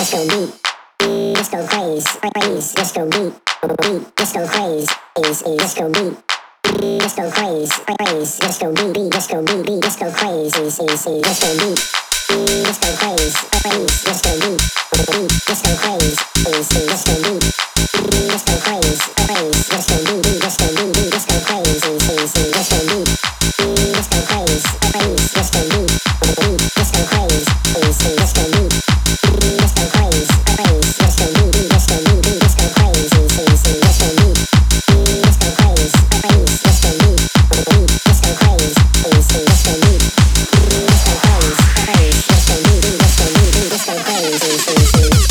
disco beat, disco craze, craze, disco beat, beat, disco craze, is disco beat, disco craze, craze, disco beat, disco beat, disco craze, is disco beat, disco craze, craze, disco beat, beat, disco craze, is disco beat, disco craze, craze, disco beat, disco beat, disco craze, is disco beat, disco craze, craze, disco beat, beat, disco craze, is disco beat. Disco craze, craze, disco beat, disco beat, disco craze, is disco beat. Disco craze, craze, disco beat, beat, disco craze, is disco beat. Disco craze, craze, disco beat, disco beat, disco craze, is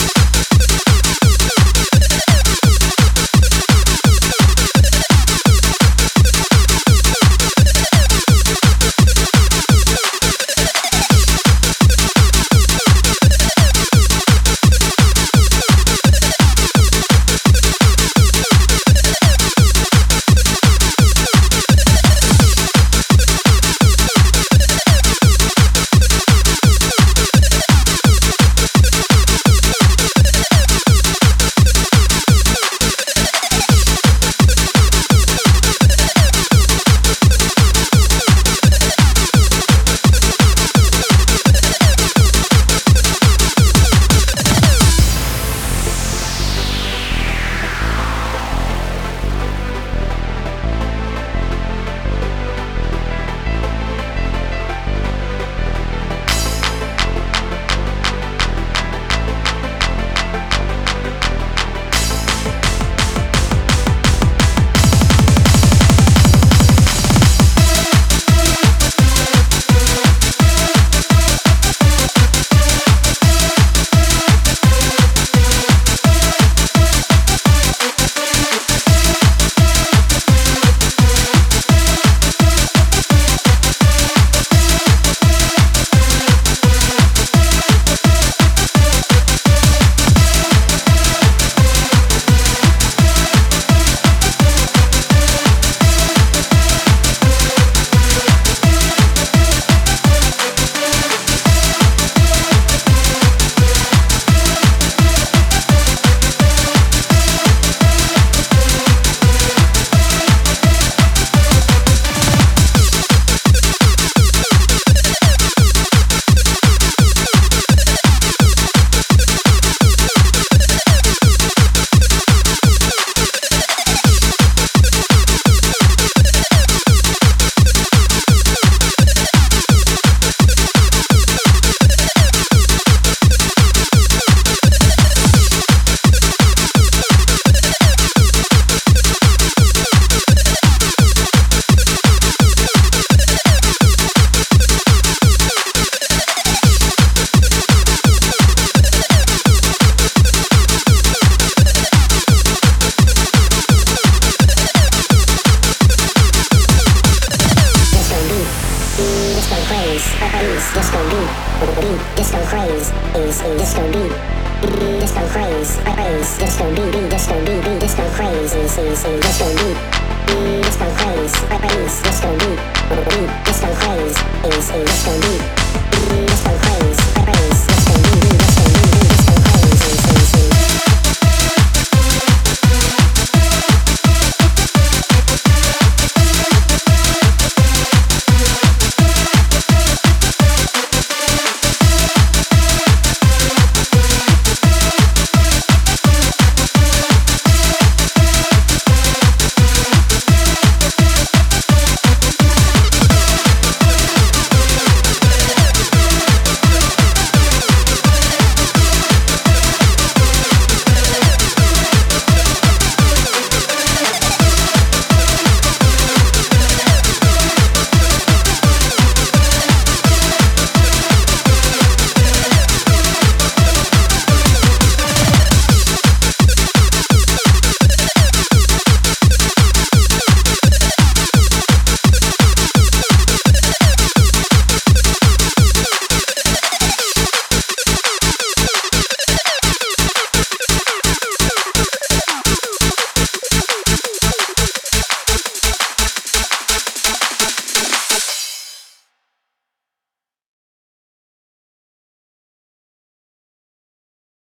disco craze, is disco beat, disco craze, craze, disco beat.